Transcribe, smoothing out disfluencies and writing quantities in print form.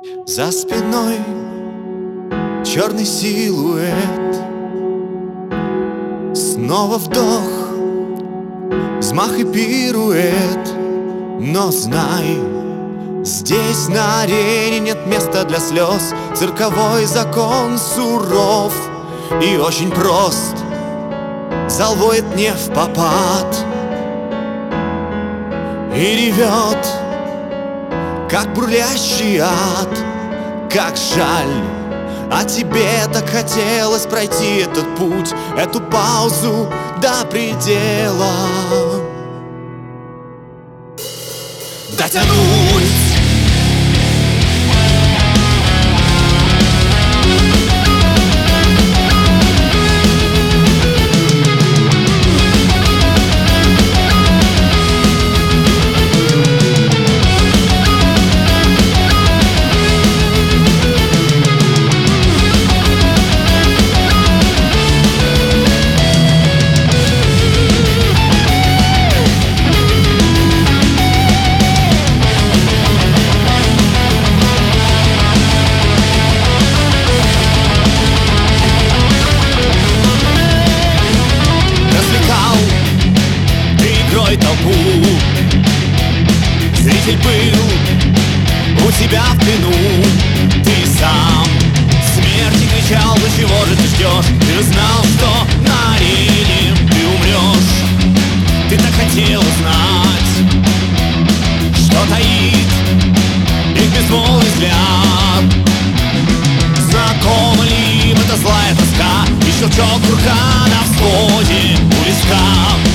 За спиной черный силуэт. Снова вдох, взмах и пируэт. Но знай, здесь на арене нет места для слез. Цирковой закон суров и очень прост. Зал воет не впопад и ревет, как бурлящий ад. Как жаль, а тебе так хотелось пройти этот путь, эту паузу до предела. Дотянуть. Толпу. Зритель был у тебя в плену. Ты сам смерти кричал: до чего же ты ждешь? Ты знал, что на арене ты умрешь. Ты так хотел узнать, что таит их безмолвный взгляд. Знакома ли им эта злая тоска и щелчок курка на взводе у виска?